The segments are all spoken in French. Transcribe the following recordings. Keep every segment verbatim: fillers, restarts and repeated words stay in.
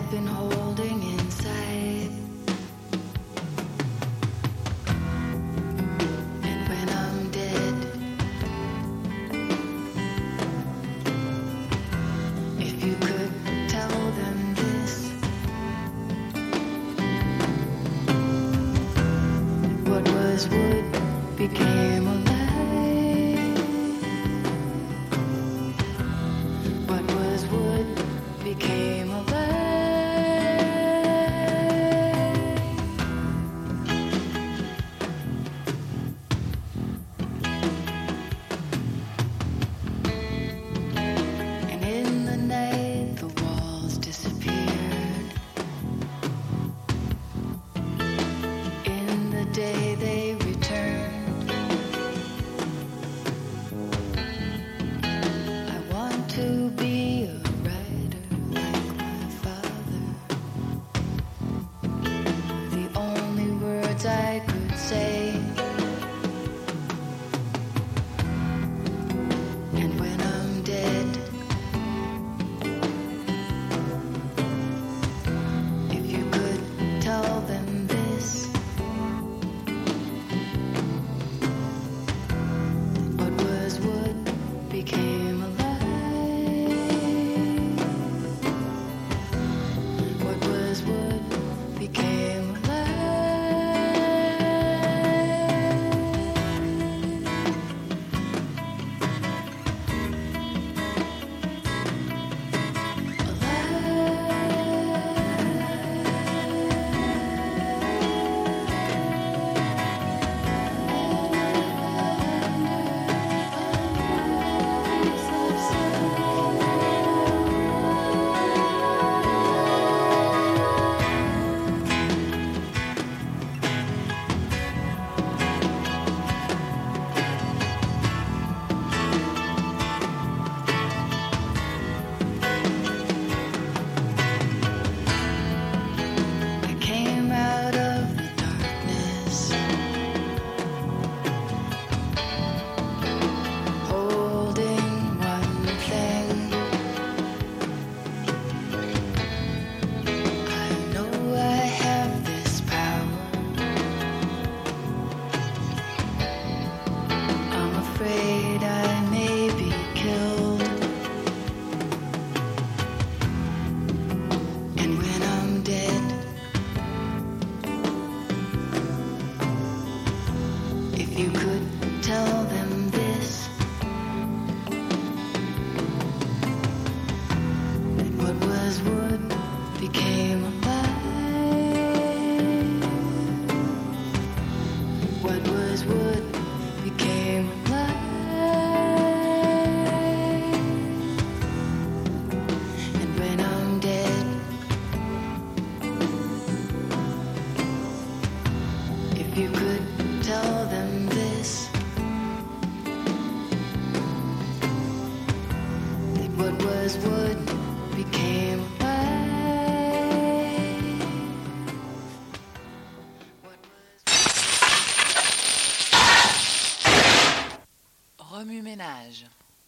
Remue-ménage.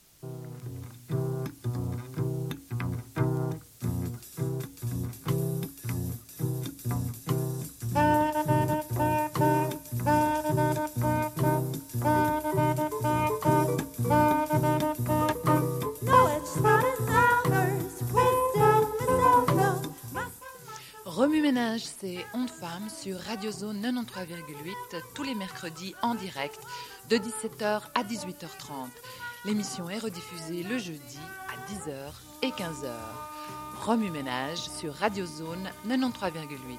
Remue-ménage, c'est Ondes Femmes sur Radio Zone quatre-vingt-treize virgule huit tous les mercredis en direct de dix-sept heures à dix-huit heures trente. L'émission est rediffusée le jeudi à dix heures et quinze heures. Remue-ménage sur Radio Zone quatre-vingt-treize virgule huit.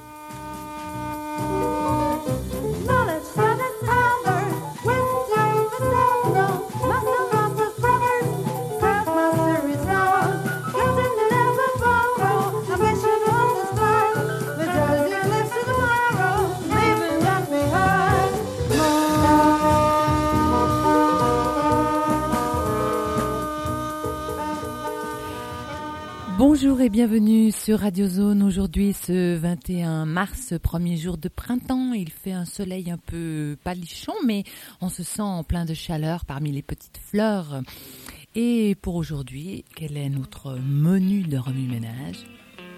Bonjour et bienvenue sur Radio Zone. Aujourd'hui, ce vingt et un mars, premier jour de printemps. Il fait un soleil un peu palichon, mais on se sent plein de chaleur parmi les petites fleurs. Et pour aujourd'hui, quel est notre menu de remue-ménage ?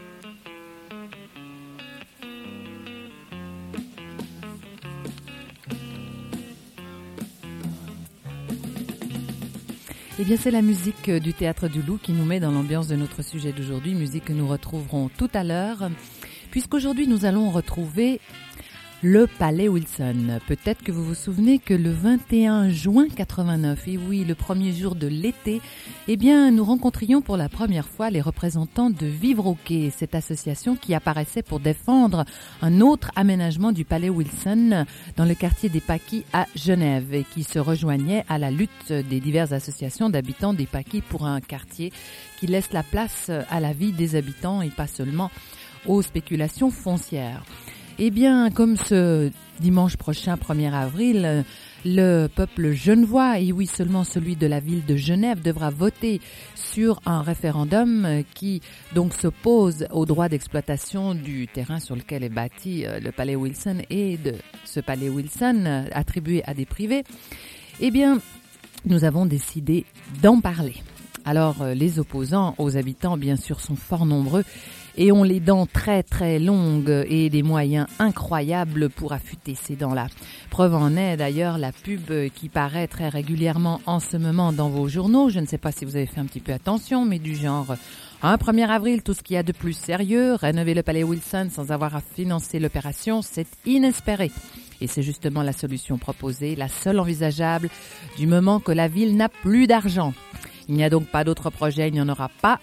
Eh bien, c'est la musique du Théâtre du Loup qui nous met dans l'ambiance de notre sujet d'aujourd'hui, musique que nous retrouverons tout à l'heure, puisqu'aujourd'hui nous allons retrouver le Palais Wilson. Peut-être que vous vous souvenez que le vingt et un juin quatre-vingt-neuf, et oui, le premier jour de l'été, eh bien, nous rencontrions pour la première fois les représentants de Vivre au Quai, cette association qui apparaissait pour défendre un autre aménagement du Palais Wilson dans le quartier des Paquis à Genève et qui se rejoignait à la lutte des diverses associations d'habitants des Paquis pour un quartier qui laisse la place à la vie des habitants et pas seulement aux spéculations foncières. Eh bien, comme ce dimanche prochain, premier avril, le peuple genevois, et oui seulement celui de la ville de Genève, devra voter sur un référendum qui donc s'oppose au droit d'exploitation du terrain sur lequel est bâti le Palais Wilson et de ce Palais Wilson attribué à des privés. Eh bien, nous avons décidé d'en parler. Alors, les opposants aux habitants, bien sûr, sont fort nombreux et ont les dents très très longues et des moyens incroyables pour affûter ces dents-là. Preuve en est d'ailleurs la pub qui paraît très régulièrement en ce moment dans vos journaux. Je ne sais pas si vous avez fait un petit peu attention, mais du genre un premier avril, tout ce qu'il y a de plus sérieux, rénover le Palais Wilson sans avoir à financer l'opération, c'est inespéré. Et c'est justement la solution proposée, la seule envisageable du moment que la ville n'a plus d'argent. Il n'y a donc pas d'autre projet, il n'y en aura pas.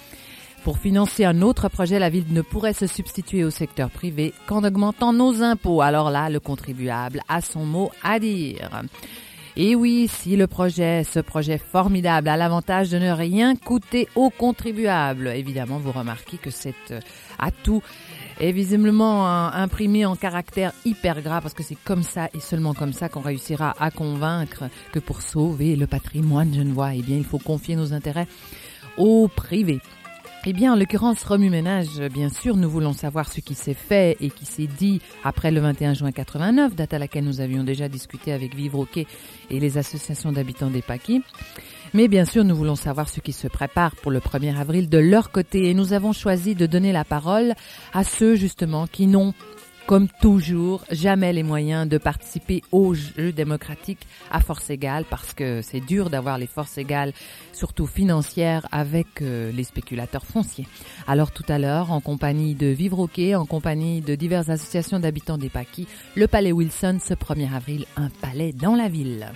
Pour financer un autre projet, la ville ne pourrait se substituer au secteur privé qu'en augmentant nos impôts. Alors là, le contribuable a son mot à dire. Et oui, si le projet, ce projet formidable, a l'avantage de ne rien coûter aux contribuables, évidemment, vous remarquez que cet atout est visiblement imprimé en caractère hyper gras parce que c'est comme ça et seulement comme ça qu'on réussira à convaincre que pour sauver le patrimoine genevois, eh bien, il faut confier nos intérêts au privé. Eh bien, en l'occurrence, remue-ménage, bien sûr, nous voulons savoir ce qui s'est fait et qui s'est dit après le vingt et un juin quatre-vingt-neuf, date à laquelle nous avions déjà discuté avec Vivre au Quai et les associations d'habitants des Paquis. Mais bien sûr, nous voulons savoir ce qui se prépare pour le premier avril de leur côté et nous avons choisi de donner la parole à ceux, justement, qui n'ont comme toujours, jamais les moyens de participer au jeu démocratique à force égale parce que c'est dur d'avoir les forces égales, surtout financières, avec euh, les spéculateurs fonciers. Alors tout à l'heure, en compagnie de Vivre au Quai, en compagnie de diverses associations d'habitants des Paquis, le Palais Wilson, ce premier avril, un palais dans la ville.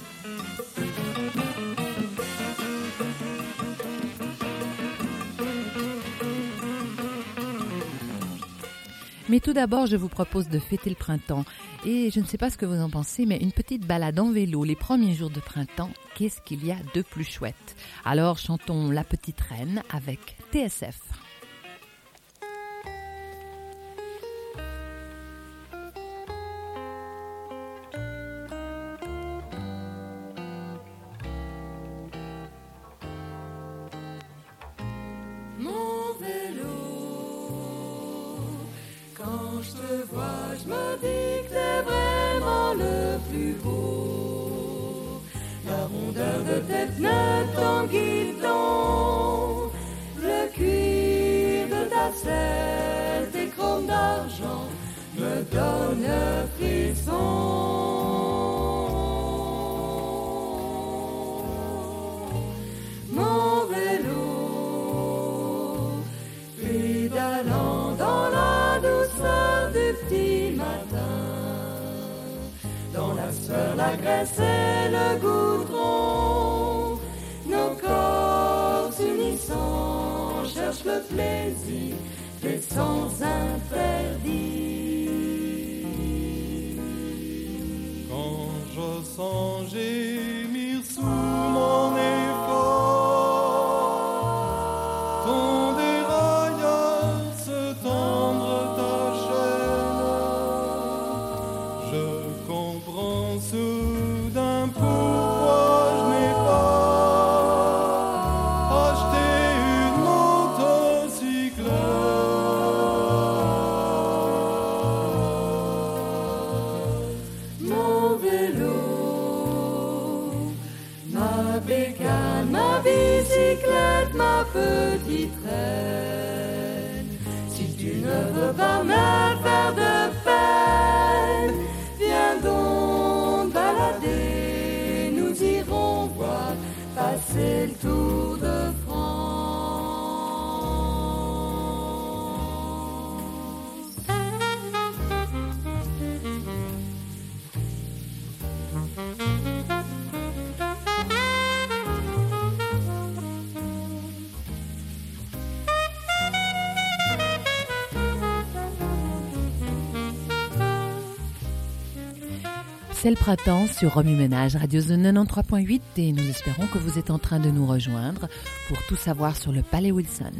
Mais tout d'abord, je vous propose de fêter le printemps. Et je ne sais pas ce que vous en pensez, mais une petite balade en vélo les premiers jours de printemps, qu'est-ce qu'il y a de plus chouette? Alors chantons La Petite Reine avec T S F. Je me dis que t'es vraiment le plus beau. La rondeur de tes pneus, ton guidon, le cuir de ta selle, tes chromes d'argent me donnent un frisson. Mon vélo, pédalant dans la douceur du petit matin, dans la sueur, la graisse et le goudron, nos corps s'unissant cherchent le plaisir des sens interdits. Quand je sens gémir sous mon effort, ton dérailleur se tendre ta chaîne, je comprends soudain pourquoi je n'ai pas acheté une motocyclette. Mon vélo, ma bécane, ma bicyclette, ma petite reine, si tu ne veux pas me faire de peine, viens donc balader, nous irons voir passer C'est le printemps sur Remue Ménage, Radio Zone quatre-vingt-treize point huit et nous espérons que vous êtes en train de nous rejoindre pour tout savoir sur le Palais Wilson.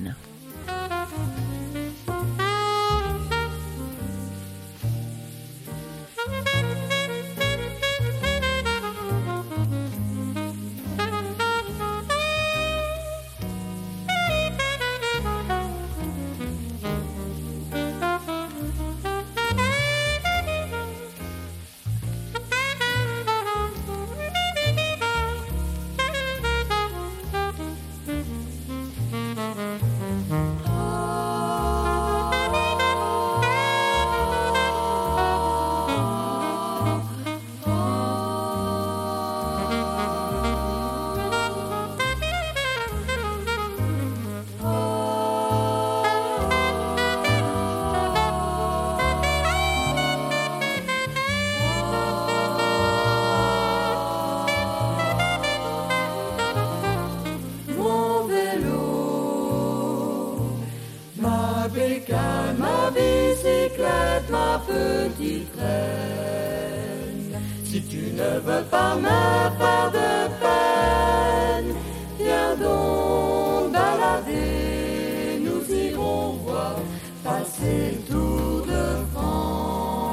Ma bicyclette, ma petite reine, si tu ne veux pas me faire de peine, viens donc balader, nous irons voir passer le Tour de France.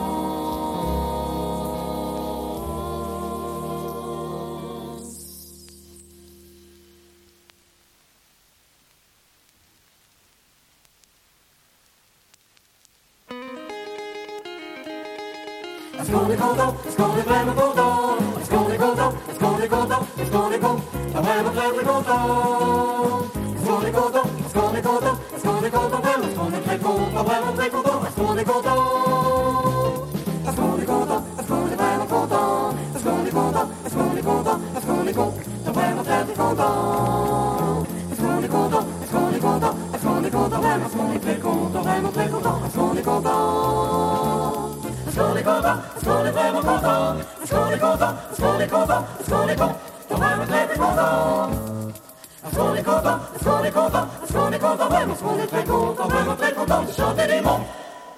Est-ce qu'on est content? Est-ce qu'on est vraiment content? Est-ce qu'on est content? Est-ce qu'on est content? Est-ce qu'on est content? Vraiment très très content. Est-ce qu'on est content? Est-ce qu'on est content? Est-ce qu'on est content? Vraiment, est-ce qu'on est très content? Vraiment très content. Est-ce qu'on est content? Est-ce qu'on est content? Est-ce qu'on est vraiment content? Est-ce qu'on est content? Est-ce qu'on est content? Est-ce qu'on est content? Vraiment très très content. Est-ce qu'on est content? Est-ce qu'on est content? Est-ce qu'on est content? Vraiment, est-ce qu'on est très content? Vraiment très content. Est-ce qu'on est content? Est-ce qu'on est content? Est-ce qu'on est vraiment content? Est-ce qu'on est content? Est-ce qu'on est content? Est-ce qu'on est content? Vraiment très très content. Est-ce qu'on est content? Est-ce qu'on est content? Est-ce qu'on est content? Vraiment, est-ce qu'on est très content? Vraiment très content de chanter les mots.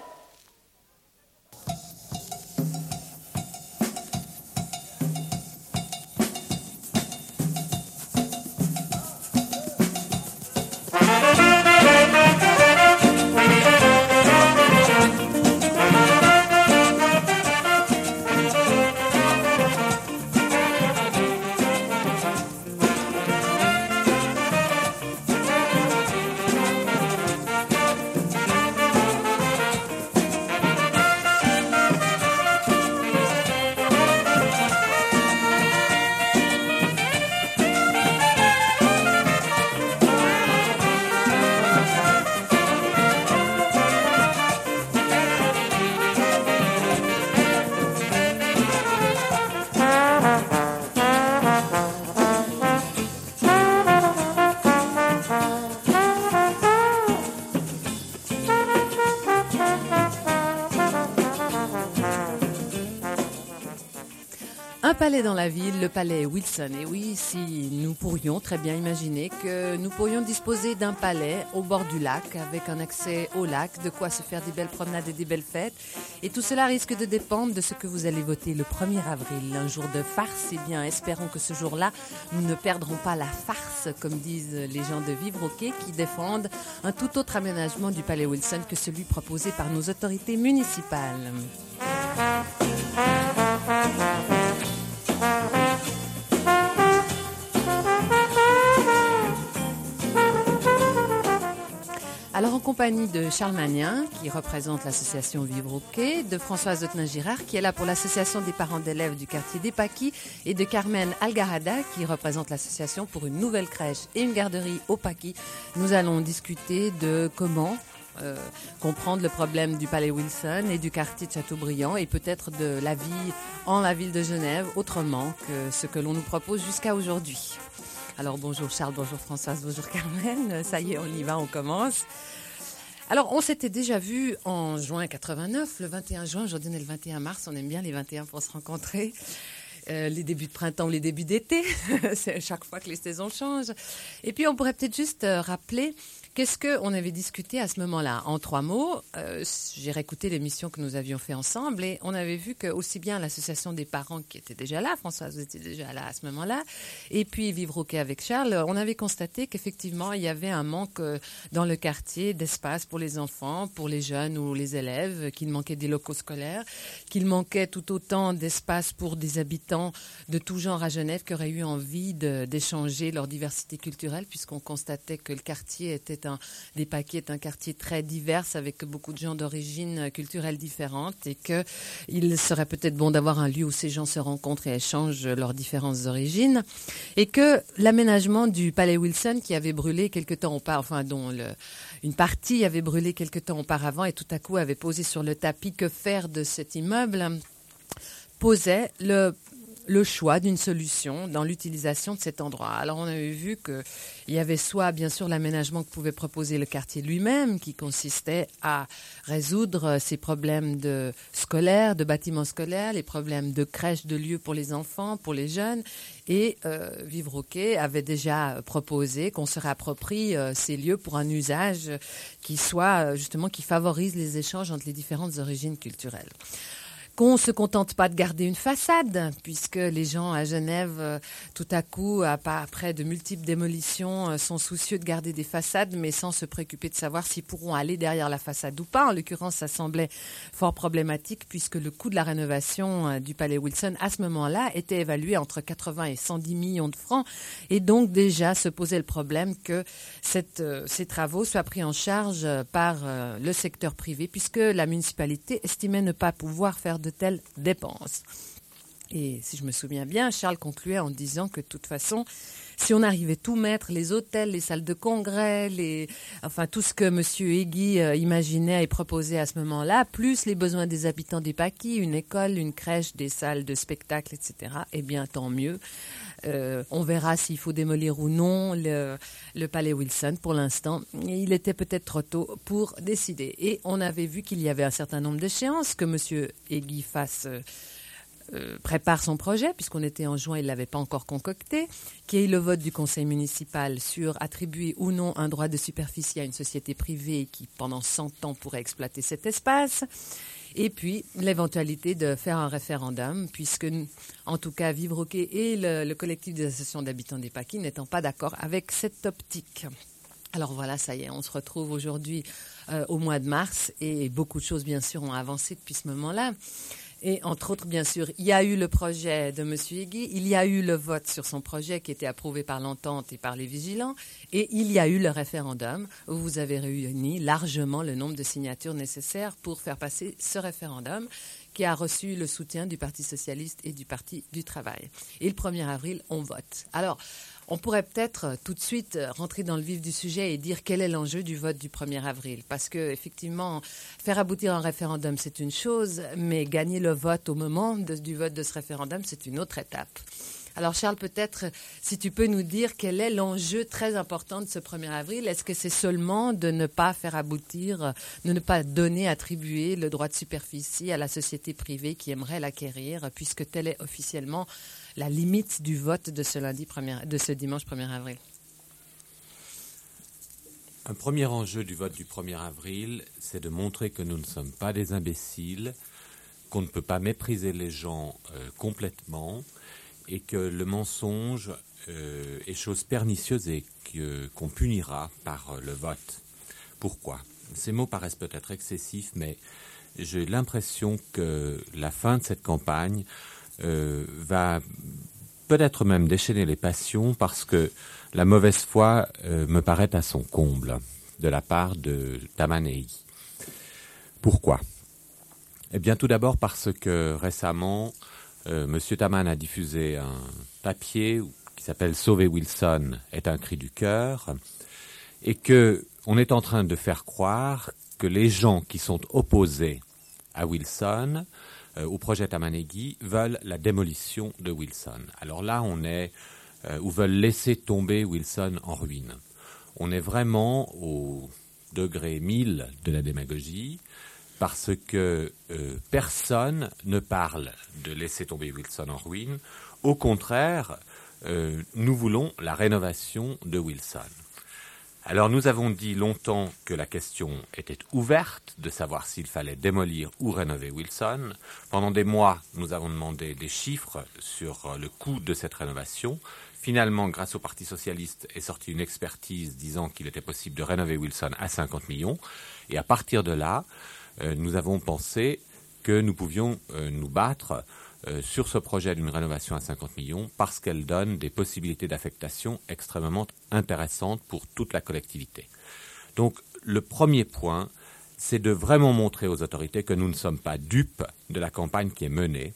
Un palais dans la ville, le palais Wilson. Et oui, si nous pourrions très bien imaginer que nous pourrions disposer d'un palais au bord du lac, avec un accès au lac, de quoi se faire des belles promenades et des belles fêtes. Et tout cela risque de dépendre de ce que vous allez voter le premier avril, un jour de farce. Eh bien, espérons que ce jour-là, nous ne perdrons pas la farce, comme disent les gens de Vivre au Quai, qui défendent un tout autre aménagement du palais Wilson que celui proposé par nos autorités municipales. Alors en compagnie de Charles Magnin, qui représente l'association Vivre au Quai, de Françoise Autenin-Girard, qui est là pour l'association des parents d'élèves du quartier des Paquis, et de Carmen Algarada, qui représente l'association pour une nouvelle crèche et une garderie au Paquis, nous allons discuter de comment euh, comprendre le problème du Palais Wilson et du quartier de Châteaubriand, et peut-être de la vie en la ville de Genève autrement que ce que l'on nous propose jusqu'à aujourd'hui. Alors bonjour Charles, bonjour Françoise, bonjour Carmen, ça y est, on y va, on commence. Alors on s'était déjà vu en juin quatre-vingt-neuf, le vingt et un juin, aujourd'hui on est le vingt et un mars, on aime bien les vingt et un pour se rencontrer. Euh, les débuts de printemps ou les débuts d'été, c'est chaque fois que les saisons changent. Et puis on pourrait peut-être juste euh, rappeler qu'est-ce qu'on avait discuté à ce moment-là? En trois mots, euh, j'ai réécouté l'émission que nous avions fait ensemble et on avait vu que aussi bien l'association des parents qui était déjà là, Françoise, vous étiez déjà là à ce moment-là, et puis Vivre OK avec Charles, on avait constaté qu'effectivement, il y avait un manque euh, dans le quartier d'espace pour les enfants, pour les jeunes ou les élèves, qu'il manquait des locaux scolaires, qu'il manquait tout autant d'espace pour des habitants de tout genre à Genève qui auraient eu envie de, d'échanger leur diversité culturelle, puisqu'on constatait que le quartier était un, des Paquets est un quartier très divers avec beaucoup de gens d'origine culturelle différentes et qu'il serait peut-être bon d'avoir un lieu où ces gens se rencontrent et échangent leurs différentes origines, et que l'aménagement du Palais Wilson qui avait brûlé quelque temps auparavant, enfin dont le, une partie avait brûlé quelque temps auparavant et tout à coup avait posé sur le tapis que faire de cet immeuble, posait le le choix d'une solution dans l'utilisation de cet endroit. Alors, on avait vu qu'il y avait soit, bien sûr, l'aménagement que pouvait proposer le quartier lui-même, qui consistait à résoudre ces problèmes de scolaires, de bâtiments scolaires, les problèmes de crèches, de lieux pour les enfants, pour les jeunes. Et euh, Vivre OK avait déjà proposé qu'on se réapproprie euh, ces lieux pour un usage qui soit, justement, qui favorise les échanges entre les différentes origines culturelles. Qu'on ne se contente pas de garder une façade, puisque les gens à Genève, euh, tout à coup, après de multiples démolitions, euh, sont soucieux de garder des façades, mais sans se préoccuper de savoir s'ils pourront aller derrière la façade ou pas. En l'occurrence, ça semblait fort problématique, puisque le coût de la rénovation euh, du Palais Wilson, à ce moment-là, était évalué entre quatre-vingts et cent dix millions de francs, et donc déjà se posait le problème que cette, euh, ces travaux soient pris en charge euh, par euh, le secteur privé, puisque la municipalité estimait ne pas pouvoir faire de de telles dépenses. Et si je me souviens bien, Charles concluait en disant que de toute façon, si on arrivait tout mettre, les hôtels, les salles de congrès, les, enfin tout ce que M. Hegyi euh, imaginait et proposait à ce moment-là, plus les besoins des habitants des Paquis, une école, une crèche, des salles de spectacle, et cetera, eh bien tant mieux. Euh, on verra s'il faut démolir ou non le, le Palais Wilson. Pour l'instant, il était peut-être trop tôt pour décider. Et on avait vu qu'il y avait un certain nombre d'échéances, que M. Hegyi fasse... Euh, Euh, prépare son projet, puisqu'on était en juin, il ne l'avait pas encore concocté, qu'il y ait le vote du conseil municipal sur attribuer ou non un droit de superficie à une société privée qui, pendant cent ans, pourrait exploiter cet espace, et puis l'éventualité de faire un référendum, puisque, en tout cas, Vivre OK et le, le collectif des associations d'habitants des Paquis n'étant pas d'accord avec cette optique. Alors voilà, ça y est, on se retrouve aujourd'hui euh, au mois de mars, et beaucoup de choses, bien sûr, ont avancé depuis ce moment-là. Et entre autres, bien sûr, il y a eu le projet de M. Hegyi, il y a eu le vote sur son projet qui était approuvé par l'entente et par les vigilants, et il y a eu le référendum où vous avez réuni largement le nombre de signatures nécessaires pour faire passer ce référendum qui a reçu le soutien du Parti socialiste et du Parti du travail. Et le premier avril, on vote. Alors, on pourrait peut-être tout de suite rentrer dans le vif du sujet et dire quel est l'enjeu du vote du premier avril. Parce que, effectivement, faire aboutir un référendum, c'est une chose, mais gagner le vote au moment de, du vote de ce référendum, c'est une autre étape. Alors, Charles, peut-être, si tu peux nous dire quel est l'enjeu très important de ce premier avril. Est-ce que c'est seulement de ne pas faire aboutir, de ne pas donner, attribuer le droit de superficie à la société privée qui aimerait l'acquérir, puisque telle est officiellement la limite du vote de ce lundi premier, de ce dimanche premier avril? Un premier enjeu du vote du premier avril, c'est de montrer que nous ne sommes pas des imbéciles, qu'on ne peut pas mépriser les gens euh, complètement, et que le mensonge euh, est chose pernicieuse et que, qu'on punira par euh, le vote. Pourquoi? Ces mots paraissent peut-être excessifs, mais j'ai l'impression que la fin de cette campagne Euh, va peut-être même déchaîner les passions, parce que la mauvaise foi euh, me paraît à son comble de la part de Taman Hegyi. Pourquoi? Eh bien, tout d'abord parce que récemment, euh, M. Taman a diffusé un papier qui s'appelle « Sauver Wilson est un cri du cœur » et que on est en train de faire croire que les gens qui sont opposés à Wilson, au projet Taman Hegyi, veulent la démolition de Wilson. Alors là, on est, euh, ou veulent laisser tomber Wilson en ruine. On est vraiment au degré mille de la démagogie, parce que euh, personne ne parle de laisser tomber Wilson en ruine. Au contraire, euh, nous voulons la rénovation de Wilson. Alors nous avons dit longtemps que la question était ouverte de savoir s'il fallait démolir ou rénover Wilson. Pendant des mois, nous avons demandé des chiffres sur le coût de cette rénovation. Finalement, grâce au Parti socialiste, est sortie une expertise disant qu'il était possible de rénover Wilson à cinquante millions. Et à partir de là, euh, nous avons pensé que nous pouvions euh, nous battre euh, sur ce projet d'une rénovation à cinquante millions parce qu'elle donne des possibilités d'affectation extrêmement intéressantes pour toute la collectivité. Donc, le premier point, c'est de vraiment montrer aux autorités que nous ne sommes pas dupes de la campagne qui est menée.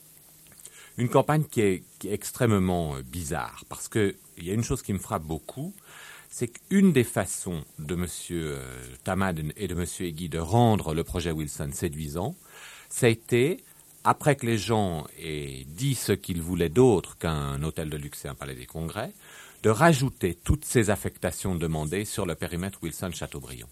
Une campagne qui est, qui est extrêmement euh, bizarre, parce qu'il y a une chose qui me frappe beaucoup, c'est qu'une des façons de M. Euh, Tamad et de M. Hegyi de rendre le projet Wilson séduisant, ça a été, après que les gens aient dit ce qu'ils voulaient d'autre qu'un hôtel de luxe et un palais des congrès, de rajouter toutes ces affectations demandées sur le périmètre Wilson-Chateaubriand.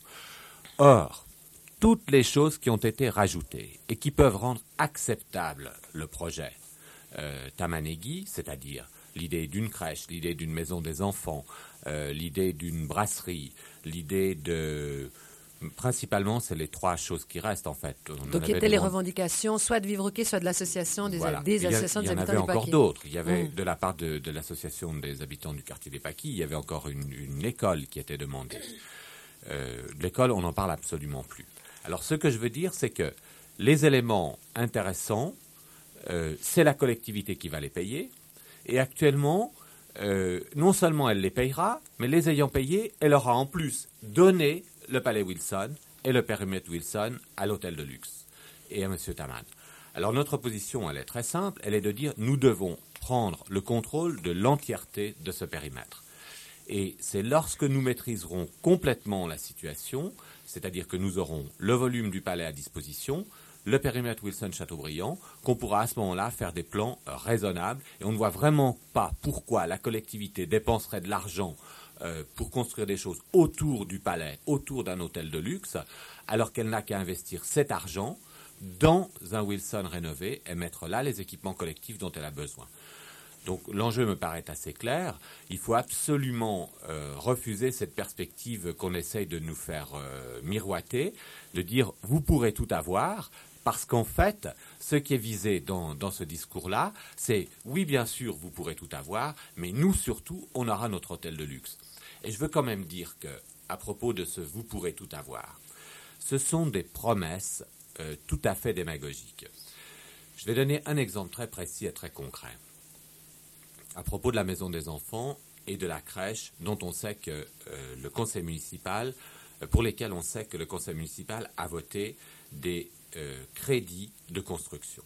Or, toutes les choses qui ont été rajoutées et qui peuvent rendre acceptable le projet Euh, Taman-Hegyi, c'est-à-dire l'idée d'une crèche, l'idée d'une maison des enfants, euh, l'idée d'une brasserie, l'idée de... Principalement, c'est les trois choses qui restent, en fait. On Donc, qui étaient les revendications, soit de Vivre au Quai, soit de l'association des, voilà. des il y a, associations il des y en habitants avait du Paquis. encore d'autres. Il y avait, mmh. de la part de, de l'association des habitants du quartier des Paquis, il y avait encore une, une école qui était demandée. Euh, l'école, on n'en parle absolument plus. Alors, ce que je veux dire, c'est que les éléments intéressants, Euh, c'est la collectivité qui va les payer. Et actuellement, euh, non seulement elle les payera, mais les ayant payés, elle aura en plus donné le palais Wilson et le périmètre Wilson à l'hôtel de luxe et à M. Tamad. Alors notre position, elle est très simple, elle est de dire nous devons prendre le contrôle de l'entièreté de ce périmètre. Et c'est lorsque nous maîtriserons complètement la situation, c'est-à-dire que nous aurons le volume du palais à disposition, le périmètre Wilson-Chateaubriand, qu'on pourra à ce moment-là faire des plans euh, raisonnables. Et on ne voit vraiment pas pourquoi la collectivité dépenserait de l'argent euh, pour construire des choses autour du palais, autour d'un hôtel de luxe, alors qu'elle n'a qu'à investir cet argent dans un Wilson rénové et mettre là les équipements collectifs dont elle a besoin. Donc l'enjeu me paraît assez clair. Il faut absolument euh, refuser cette perspective qu'on essaye de nous faire euh, miroiter, de dire « vous pourrez tout avoir », parce qu'en fait, ce qui est visé dans, dans ce discours-là, c'est « oui, bien sûr, vous pourrez tout avoir, mais nous, surtout, on aura notre hôtel de luxe ». Et je veux quand même dire que, à propos de ce « vous pourrez tout avoir », ce sont des promesses euh, tout à fait démagogiques. Je vais donner un exemple très précis et très concret. À propos de la maison des enfants et de la crèche, dont on sait que euh, le conseil municipal, euh, pour lesquels on sait que le conseil municipal a voté des euh, crédits de construction.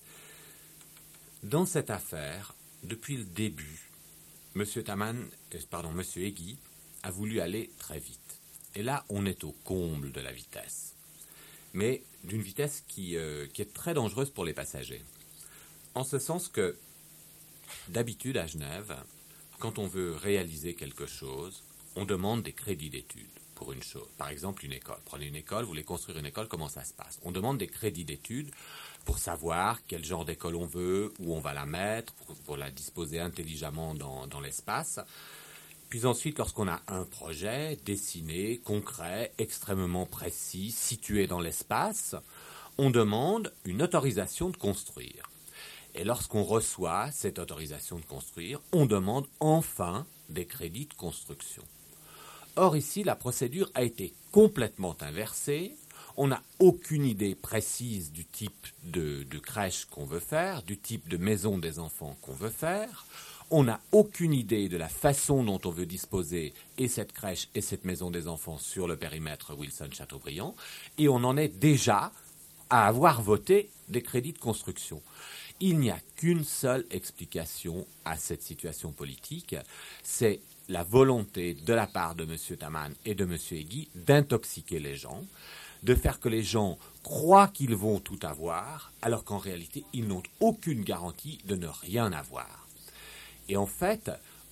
Dans cette affaire, depuis le début, M. Taman, euh, pardon, M. Hegyi a voulu aller très vite. Et là, on est au comble de la vitesse. Mais d'une vitesse qui, euh, qui est très dangereuse pour les passagers. En ce sens que, d'habitude, à Genève, quand on veut réaliser quelque chose, on demande des crédits d'études pour une chose. Par exemple, une école. Prenez une école, vous voulez construire une école, comment ça se passe? On demande des crédits d'études pour savoir quel genre d'école on veut, où on va la mettre, pour, pour la disposer intelligemment dans, dans l'espace. Puis ensuite, lorsqu'on a un projet dessiné, concret, extrêmement précis, situé dans l'espace, on demande une autorisation de construire. Et lorsqu'on reçoit cette autorisation de construire, on demande enfin des crédits de construction. Or ici, la procédure a été complètement inversée. On n'a aucune idée précise du type de, de crèche qu'on veut faire, du type de maison des enfants qu'on veut faire. On n'a aucune idée de la façon dont on veut disposer et cette crèche et cette maison des enfants sur le périmètre Wilson-Chateaubriand. Et on en est déjà à avoir voté des crédits de construction. Il n'y a qu'une seule explication à cette situation politique, c'est la volonté de la part de M. Taman et de M. Hegyi d'intoxiquer les gens, de faire que les gens croient qu'ils vont tout avoir, alors qu'en réalité, ils n'ont aucune garantie de ne rien avoir. Et en fait,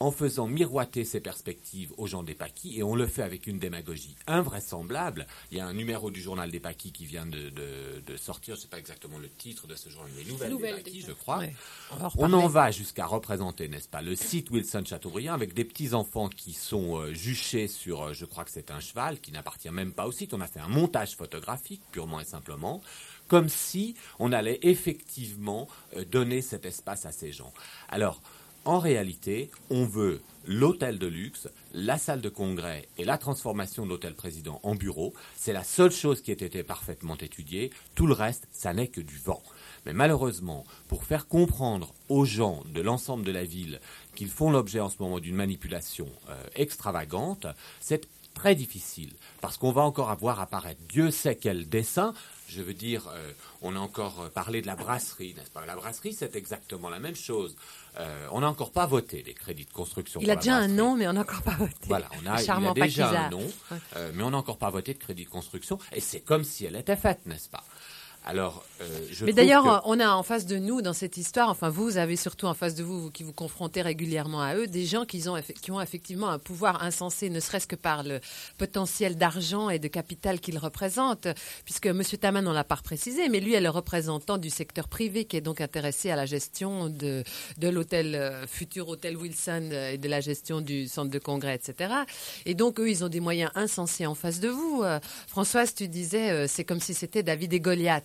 en faisant miroiter ces perspectives aux gens des Paquis, et on le fait avec une démagogie invraisemblable. Il y a un numéro du journal des Paquis qui vient de, de, de sortir, je ne sais pas exactement le titre de ce journal, les Nouvelles, Nouvelles des Paquis, je crois. Ouais. On, on en va jusqu'à représenter, n'est-ce pas, le site Wilson-Chateaubriand avec des petits-enfants qui sont euh, juchés sur, euh, je crois que c'est un cheval, qui n'appartient même pas au site. On a fait un montage photographique, purement et simplement, comme si on allait effectivement euh, donner cet espace à ces gens. Alors, en réalité, on veut l'hôtel de luxe, la salle de congrès et la transformation de l'hôtel président en bureau. C'est la seule chose qui ait été parfaitement étudiée. Tout le reste, ça n'est que du vent. Mais malheureusement, pour faire comprendre aux gens de l'ensemble de la ville qu'ils font l'objet en ce moment d'une manipulation euh, extravagante, c'est très difficile, parce qu'on va encore avoir apparaître Dieu sait quel dessin. Je veux dire, euh, on a encore parlé de la brasserie, n'est-ce pas? La brasserie, c'est exactement la même chose. Euh, on n'a encore pas voté les crédits de construction. Il a déjà un nom, mais on n'a encore pas voté. Voilà, on a, il a déjà un nom, euh, mais on n'a encore pas voté de crédit de construction. Et c'est comme si elle était faite, n'est-ce pas? Alors, euh, je Mais d'ailleurs, que... on a en face de nous, dans cette histoire, enfin vous avez surtout en face de vous, vous qui vous confrontez régulièrement à eux, des gens qui ont, qui ont effectivement un pouvoir insensé, ne serait-ce que par le potentiel d'argent et de capital qu'ils représentent, puisque M. Taman, on ne l'a pas précisé, mais lui est le représentant du secteur privé qui est donc intéressé à la gestion de, de l'hôtel, euh, futur hôtel Wilson euh, et de la gestion du centre de congrès, et cetera. Et donc, eux, ils ont des moyens insensés en face de vous. Euh, Françoise, tu disais, euh, c'est comme si c'était David et Goliath.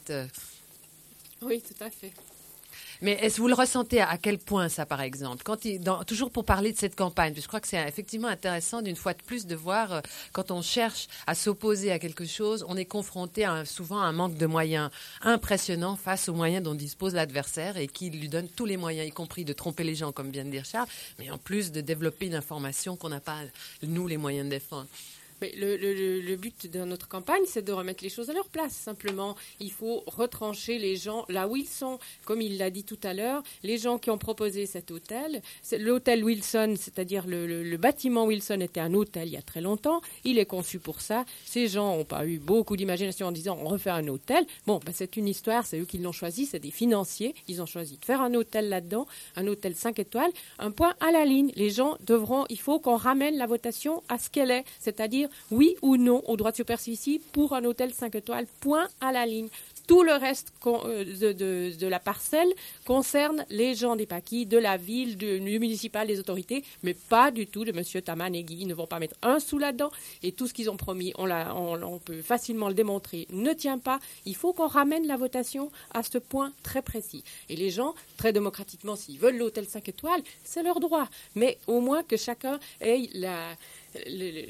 Oui, tout à fait. Mais est-ce que vous le ressentez à quel point, ça, par exemple, quand il, dans, toujours pour parler de cette campagne, je crois que c'est effectivement intéressant, d'une fois de plus, de voir euh, quand on cherche à s'opposer à quelque chose, on est confronté à un, souvent à un manque de moyens impressionnant face aux moyens dont dispose l'adversaire et qui lui donne tous les moyens, y compris de tromper les gens, comme vient de dire Charles, mais en plus de développer une information qu'on n'a pas, nous, les moyens de défendre. Mais le, le, le but de notre campagne, c'est de remettre les choses à leur place. Simplement, il faut retrancher les gens là où ils sont. Comme il l'a dit tout à l'heure, les gens qui ont proposé cet hôtel, c'est l'hôtel Wilson, c'est-à-dire le, le, le bâtiment Wilson était un hôtel il y a très longtemps. Il est conçu pour ça. Ces gens n'ont pas eu beaucoup d'imagination en disant on refait un hôtel. Bon, ben, c'est une histoire, c'est eux qui l'ont choisi, c'est des financiers. Ils ont choisi de faire un hôtel là-dedans, un hôtel cinq étoiles, un point à la ligne. Les gens devront, il faut qu'on ramène la votation à ce qu'elle est, c'est-à-dire oui ou non au droit de superficie pour un hôtel cinq étoiles, point à la ligne. Tout le reste de, de, de la parcelle concerne les gens des Paquis, de la ville, du, du municipal, des autorités, mais pas du tout de M. Taman et Guy. Ils ne vont pas mettre un sou là-dedans. Et tout ce qu'ils ont promis, on, l'a, on, on peut facilement le démontrer, ne tient pas. Il faut qu'on ramène la votation à ce point très précis. Et les gens, très démocratiquement, s'ils veulent l'hôtel cinq étoiles, c'est leur droit. Mais au moins que chacun ait la... Le, le,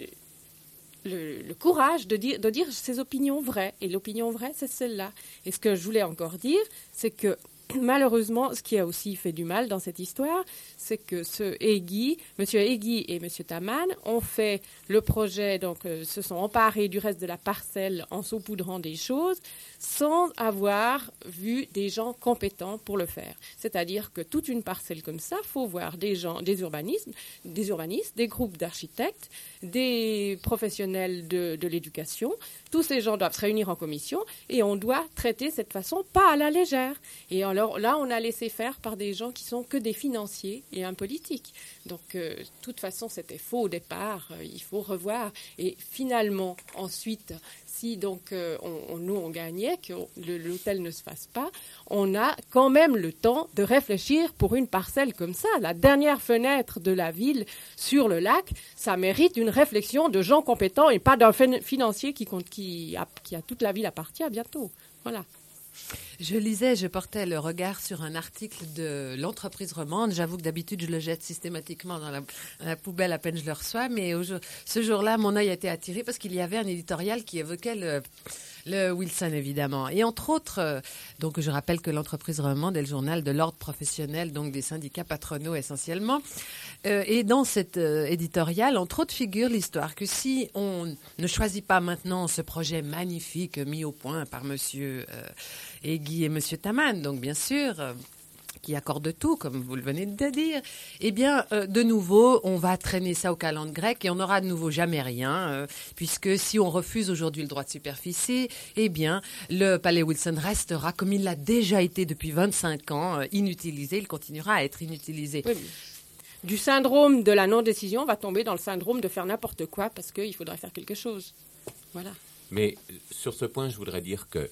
Le, le courage de dire, de dire ses opinions vraies. Et l'opinion vraie, c'est celle-là. Et ce que je voulais encore dire, c'est que malheureusement, ce qui a aussi fait du mal dans cette histoire, c'est que ce Hegyi, M. Hegyi et M. Taman ont fait le projet, donc euh, se sont emparés du reste de la parcelle en saupoudrant des choses, sans avoir vu des gens compétents pour le faire. C'est-à-dire que toute une parcelle comme ça, il faut voir des gens, des urbanismes, des urbanistes, des groupes d'architectes, des professionnels de, de l'éducation. Tous ces gens doivent se réunir en commission et on doit traiter cette façon pas à la légère. Et alors là, on a laissé faire par des gens qui sont que des financiers et un politique. Donc, euh, de toute façon, c'était faux au départ. Euh, il faut revoir. Et finalement, ensuite, si donc euh, on, on, nous on gagnait, que le, l'hôtel ne se fasse pas, on a quand même le temps de réfléchir pour une parcelle comme ça. La dernière fenêtre de la ville sur le lac, ça mérite une réflexion de gens compétents et pas d'un financier qui, compte, qui, a, qui a toute la ville appartient bientôt. Voilà. Je lisais, je portais le regard sur un article de l'entreprise romande. J'avoue que d'habitude, je le jette systématiquement dans la, dans la poubelle à peine je le reçois. Mais au jour, ce jour-là, mon œil a été attiré parce qu'il y avait un éditorial qui évoquait le, le Wilson, évidemment. Et entre autres, euh, donc je rappelle que l'entreprise romande est le journal de l'ordre professionnel, donc des syndicats patronaux essentiellement. Euh, et dans cet euh, éditorial, entre autres, figure l'histoire que si on ne choisit pas maintenant ce projet magnifique mis au point par monsieur euh, Hegyi et monsieur Taman, donc bien sûr, euh, qui accordent tout, comme vous le venez de dire, eh bien, euh, de nouveau, on va traîner ça au calendrier grec et on n'aura de nouveau jamais rien, euh, puisque si on refuse aujourd'hui le droit de superficie, eh bien, le palais Wilson restera, comme il l'a déjà été depuis vingt-cinq ans, euh, inutilisé. Il continuera à être inutilisé. Oui. du syndrome de la non-décision, on va tomber dans le syndrome de faire n'importe quoi parce qu'il faudrait faire quelque chose. Voilà. Mais sur ce point, je voudrais dire que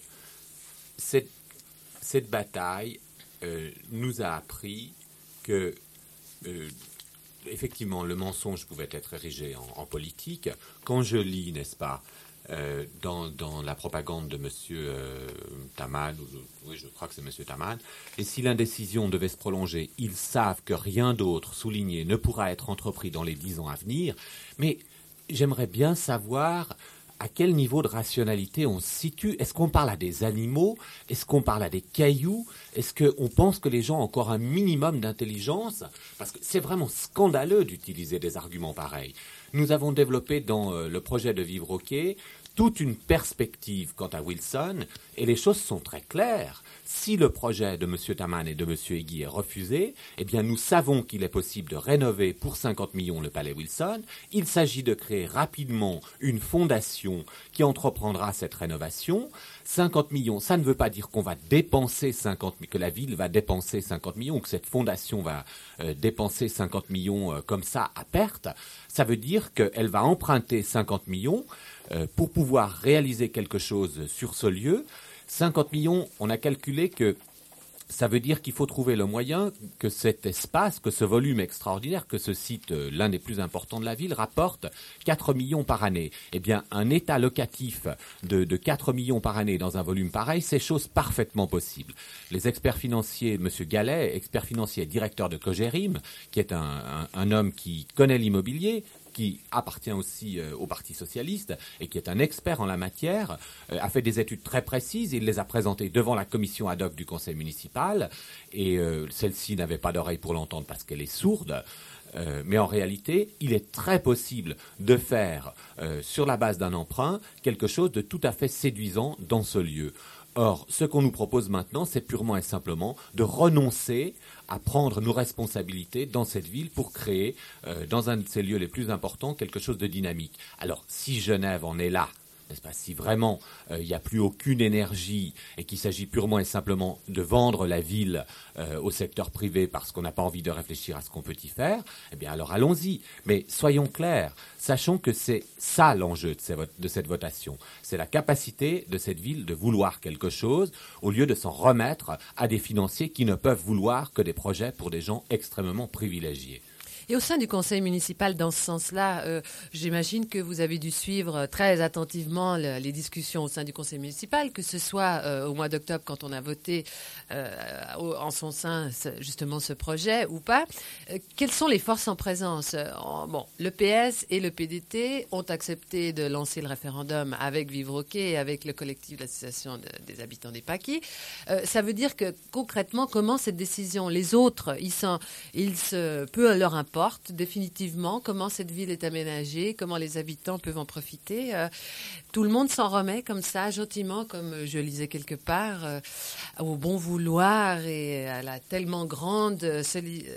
cette, cette bataille euh, nous a appris que, euh, effectivement, le mensonge pouvait être érigé en, en politique. Quand je lis, n'est-ce pas, euh, dans, dans la propagande de M. Euh, Taman, ou, oui, je crois que c'est M. Taman, et si l'indécision devait se prolonger, ils savent que rien d'autre, souligné, ne pourra être entrepris dans les dix ans à venir. Mais j'aimerais bien savoir à quel niveau de rationalité on se situe. Est-ce qu'on parle à des animaux? Est-ce qu'on parle à des cailloux? Est-ce qu'on pense que les gens ont encore un minimum d'intelligence? Parce que c'est vraiment scandaleux d'utiliser des arguments pareils. Nous avons développé dans euh, le projet de Vivre OK toute une perspective quant à Wilson, et les choses sont très claires. Si le projet de M. Taman et de M. Hegyi est refusé, eh bien nous savons qu'il est possible de rénover pour cinquante millions le palais Wilson. Il s'agit de créer rapidement une fondation qui entreprendra cette rénovation. cinquante millions, ça ne veut pas dire qu'on va dépenser cinquante, que la ville va dépenser cinquante millions, ou que cette fondation va euh, dépenser cinquante millions euh, comme ça à perte. Ça veut dire qu'elle va emprunter cinquante millions euh, pour pouvoir réaliser quelque chose sur ce lieu. cinquante millions, on a calculé que ça veut dire qu'il faut trouver le moyen que cet espace, que ce volume extraordinaire, que ce site, euh, l'un des plus importants de la ville, rapporte quatre millions par année. Eh bien, un état locatif de, de quatre millions par année dans un volume pareil, c'est chose parfaitement possible. Les experts financiers, M. Gallet, expert financier, directeur de Cogerim, qui est un, un, un homme qui connaît l'immobilier, qui appartient aussi euh, au Parti socialiste et qui est un expert en la matière, euh, a fait des études très précises. Il les a présentées devant la commission ad hoc du conseil municipal et euh, celle-ci n'avait pas d'oreille pour l'entendre parce qu'elle est sourde. Euh, mais en réalité, il est très possible de faire, euh, sur la base d'un emprunt, quelque chose de tout à fait séduisant dans ce lieu. Or, ce qu'on nous propose maintenant, c'est purement et simplement de renoncer à prendre nos responsabilités dans cette ville pour créer, euh, dans un de ses lieux les plus importants, quelque chose de dynamique. Alors, si Genève en est là, n'est-ce pas, si vraiment il euh, n'y a plus aucune énergie et qu'il s'agit purement et simplement de vendre la ville euh, au secteur privé parce qu'on n'a pas envie de réfléchir à ce qu'on peut y faire, eh bien alors allons-y. Mais soyons clairs, sachons que c'est ça l'enjeu de, ces vo- de cette votation. C'est la capacité de cette ville de vouloir quelque chose au lieu de s'en remettre à des financiers qui ne peuvent vouloir que des projets pour des gens extrêmement privilégiés. Et au sein du conseil municipal, dans ce sens-là, euh, j'imagine que vous avez dû suivre très attentivement le, les discussions au sein du conseil municipal, que ce soit euh, au mois d'octobre quand on a voté euh, au, en son sein justement ce projet ou pas. Euh, quelles sont les forces en présence? euh, en, Bon, le P S et le P D T ont accepté de lancer le référendum avec Vivre OK et avec le collectif d'association de, des habitants des Paquis. Euh, ça veut dire que concrètement, comment cette décision, les autres, ils, sont, ils se, peu leur importe définitivement comment cette ville est aménagée, comment les habitants peuvent en profiter. Euh, tout le monde s'en remet comme ça, gentiment, comme je lisais quelque part, euh, au bon vouloir et à la tellement grande euh, soli-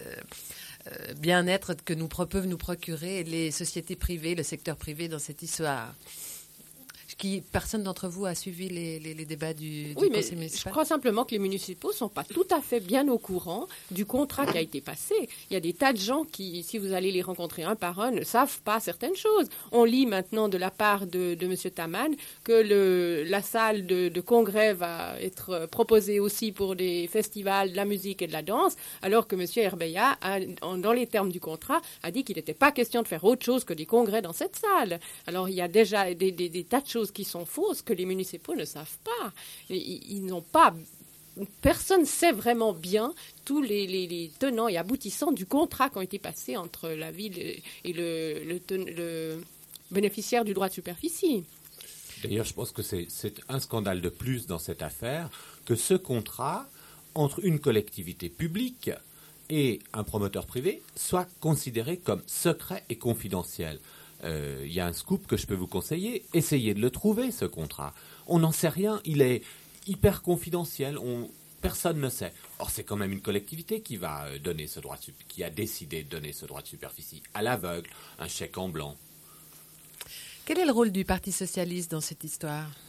euh, bien-être que nous peuvent nous procurer les sociétés privées, le secteur privé dans cette histoire. Qui, personne d'entre vous a suivi les, les, les débats du, du oui, conseil mais municipal? Je crois simplement que les municipaux ne sont pas tout à fait bien au courant du contrat qui a été passé. Il y a des tas de gens qui, si vous allez les rencontrer un par un, ne savent pas certaines choses. On lit maintenant de la part de, de M. Taman que le, la salle de, de congrès va être proposée aussi pour des festivals de la musique et de la danse, alors que M. Herbeya, a, en, dans les termes du contrat, a dit qu'il n'était pas question de faire autre chose que des congrès dans cette salle. Alors il y a déjà des, des, des tas de choses qui sont fausses que les municipaux ne savent pas. Ils, ils n'ont pas... Personne ne sait vraiment bien tous les, les, les tenants et aboutissants du contrat qui ont été passés entre la ville et le, le, ten, le bénéficiaire du droit de superficie. D'ailleurs, je pense que c'est, c'est un scandale de plus dans cette affaire que ce contrat entre une collectivité publique et un promoteur privé soit considéré comme secret et confidentiel. Il euh, y a un scoop que je peux vous conseiller. Essayez de le trouver, ce contrat. On n'en sait rien. Il est hyper confidentiel. On, personne ne sait. Or, c'est quand même une collectivité qui va donner ce droit de, qui a décidé de donner ce droit de superficie à l'aveugle, un chèque en blanc. Quel est le rôle du Parti socialiste dans cette histoire?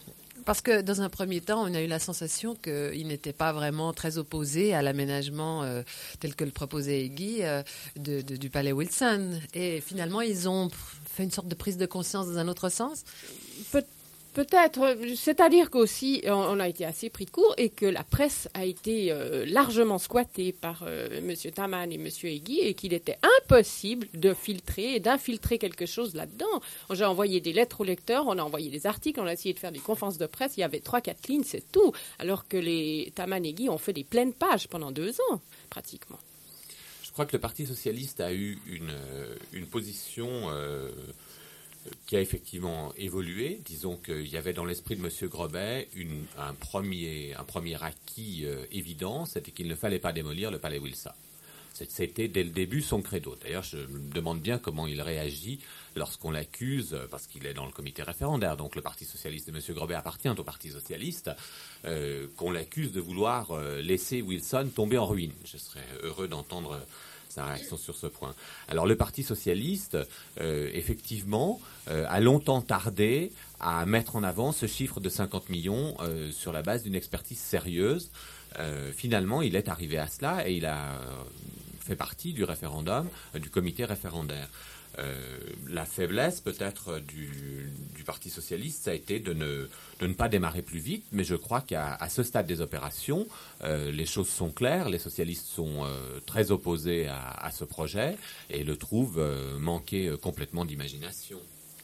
parce que dans un premier temps, on a eu la sensation qu'ils n'étaient pas vraiment très opposés à l'aménagement euh, tel que le proposait Guy euh, de, de, du palais Wilson. Et finalement, ils ont fait une sorte de prise de conscience dans un autre sens. Peut- Peut-être, c'est-à-dire qu'aussi, on, on a été assez pris de court et que la presse a été euh, largement squattée par euh, M. Taman et M. Hegyi et qu'il était impossible de filtrer et d'infiltrer quelque chose là-dedans. J'ai envoyé des lettres aux lecteurs, on a envoyé des articles, on a essayé de faire des conférences de presse, il y avait trois, quatre lignes, c'est tout. Alors que les Taman et Hegyi ont fait des pleines pages pendant deux ans, pratiquement. Je crois que le Parti socialiste a eu une, euh, une position... Euh, qui a effectivement évolué. Disons qu'il y avait dans l'esprit de M. Grobet une, un, premier, un premier acquis euh, évident, c'était qu'il ne fallait pas démolir le palais Wilson. C'était dès le début son credo. D'ailleurs, je me demande bien comment il réagit lorsqu'on l'accuse, parce qu'il est dans le comité référendaire, donc le Parti socialiste de M. Grobet appartient au Parti socialiste, euh, qu'on l'accuse de vouloir euh, laisser Wilson tomber en ruine. Je serais heureux d'entendre... Euh, sa réaction sur ce point. Alors le Parti socialiste, euh, effectivement, euh, a longtemps tardé à mettre en avant ce chiffre de cinquante millions euh, sur la base d'une expertise sérieuse. Euh, finalement, il est arrivé à cela et il a euh, fait partie du référendum, euh, du comité référendaire. Euh, la faiblesse peut-être du, du Parti socialiste, ça a été de ne, de ne pas démarrer plus vite, mais je crois qu'à à ce stade des opérations, euh, les choses sont claires, les socialistes sont euh, très opposés à, à ce projet et le trouvent euh, manquer euh, complètement d'imagination.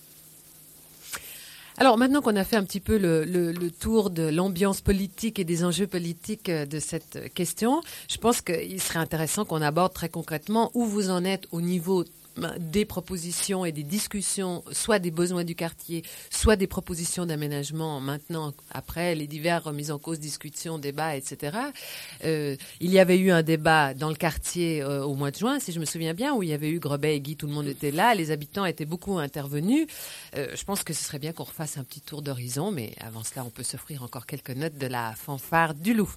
Alors maintenant qu'on a fait un petit peu le, le, le tour de l'ambiance politique et des enjeux politiques de cette question, je pense qu'il serait intéressant qu'on aborde très concrètement où vous en êtes au niveau des propositions et des discussions, soit des besoins du quartier, soit des propositions d'aménagement maintenant, après les divers remises en cause, discussions, débats, et cetera. Euh, il y avait eu un débat dans le quartier euh, au mois de juin, si je me souviens bien, où il y avait eu Grobet et Guy, tout le monde était là, les habitants étaient beaucoup intervenus. Euh, je pense que ce serait bien qu'on refasse un petit tour d'horizon, mais avant cela, on peut s'offrir encore quelques notes de la fanfare du loup.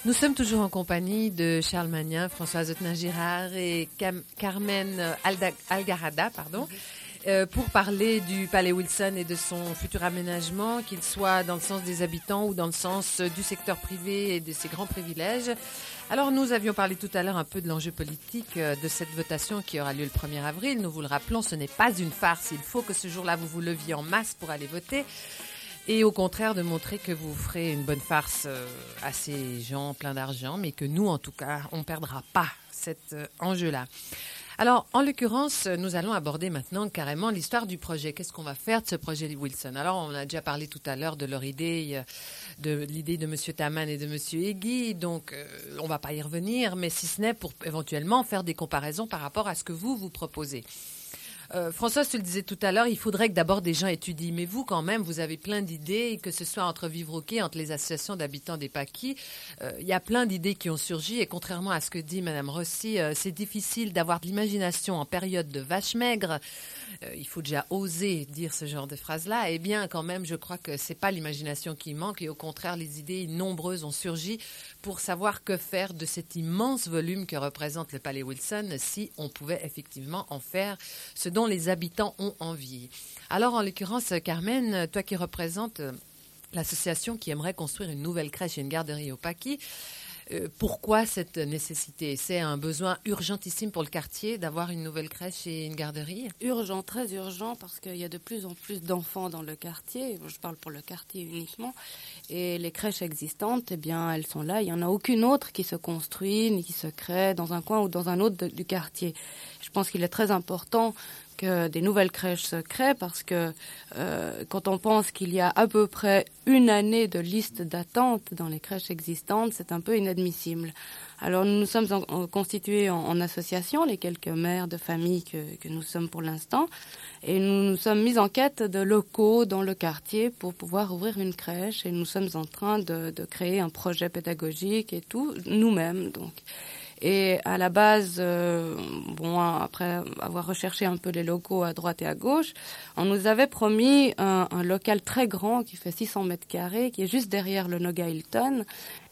Nous sommes toujours en compagnie de Charles Magnin, Françoise Otnin-Girard et Cam- Carmen Alda- Algarada, pardon, euh, pour parler du Palais Wilson et de son futur aménagement, qu'il soit dans le sens des habitants ou dans le sens du secteur privé et de ses grands privilèges. Alors, nous avions parlé tout à l'heure un peu de l'enjeu politique de cette votation qui aura lieu le premier avril. Nous vous le rappelons, ce n'est pas une farce. Il faut que ce jour-là, vous vous leviez en masse pour aller voter. Et au contraire, de montrer que vous ferez une bonne farce à ces gens pleins d'argent, mais que nous, en tout cas, on ne perdra pas cet enjeu-là. Alors, en l'occurrence, nous allons aborder maintenant carrément l'histoire du projet. Qu'est-ce qu'on va faire de ce projet Wilson? Alors, on a déjà parlé tout à l'heure de leur idée, de l'idée de M. Taman et de M. Hegyi, donc euh, on ne va pas y revenir, mais si ce n'est pour éventuellement faire des comparaisons par rapport à ce que vous, vous proposez. Euh, François, tu le disais tout à l'heure, il faudrait que d'abord des gens étudient. Mais vous, quand même, vous avez plein d'idées, que ce soit entre Vivroquet, entre les associations d'habitants des Paquis. Euh, il y a plein d'idées qui ont surgi. Et contrairement à ce que dit Mme Rossi, euh, c'est difficile d'avoir de l'imagination en période de vache maigre. Euh, il faut déjà oser dire ce genre de phrase-là. Eh bien, quand même, je crois que c'est pas l'imagination qui manque. Et au contraire, les idées nombreuses ont surgi pour savoir que faire de cet immense volume que représente le Palais Wilson si on pouvait effectivement en faire ce dont les habitants ont envie. Alors, en l'occurrence, Carmen, toi qui représentes l'association qui aimerait construire une nouvelle crèche et une garderie au Paquis, euh, pourquoi cette nécessité? C'est un besoin urgentissime pour le quartier d'avoir une nouvelle crèche et une garderie? Urgent, très urgent, parce qu'il y a de plus en plus d'enfants dans le quartier. Je parle pour le quartier uniquement. Et les crèches existantes, eh bien, elles sont là. Il n'y en a aucune autre qui se construit, ni qui se crée dans un coin ou dans un autre de, du quartier. Je pense qu'il est très important que des nouvelles crèches se créent parce que euh, quand on pense qu'il y a à peu près une année de liste d'attente dans les crèches existantes, c'est un peu inadmissible. Alors nous nous sommes en, en, constitués en, en association, les quelques mères de famille que, que nous sommes pour l'instant, et nous nous sommes mis en quête de locaux dans le quartier pour pouvoir ouvrir une crèche, et nous sommes en train de, de créer un projet pédagogique et tout, nous-mêmes donc. Et à la base, euh, bon, après avoir recherché un peu les locaux à droite et à gauche, on nous avait promis un, un local très grand qui fait six cents mètres carrés, qui est juste derrière le Noga Hilton.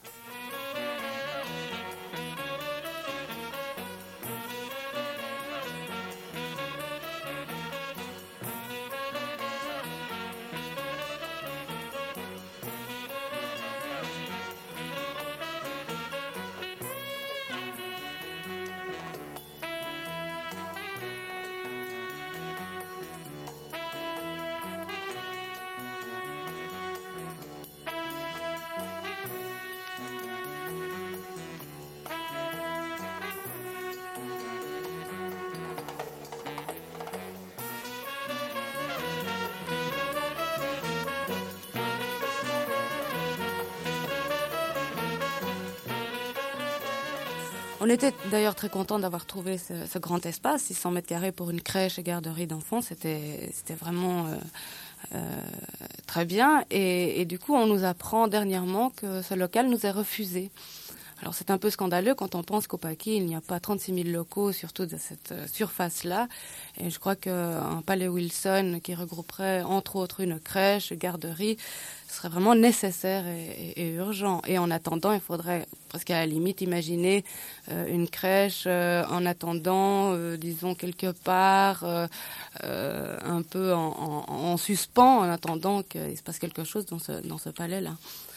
On était d'ailleurs très contents d'avoir trouvé ce, ce grand espace, six cents mètres carrés pour une crèche et garderie d'enfants. C'était, c'était vraiment euh, euh, très bien. Et, et du coup, on nous apprend dernièrement que ce local nous est refusé. Alors c'est un peu scandaleux quand on pense qu'au Paquis, il n'y a pas trente-six mille locaux, surtout de cette euh, surface-là. Et je crois qu'un Palais Wilson qui regrouperait entre autres une crèche, une garderie, serait vraiment nécessaire et, et, et urgent. Et en attendant, il faudrait presque à la limite imaginer euh, une crèche euh, en attendant, euh, disons quelque part, euh, euh, un peu en, en, en suspens, en attendant qu'il se passe quelque chose dans ce, dans ce palais-là.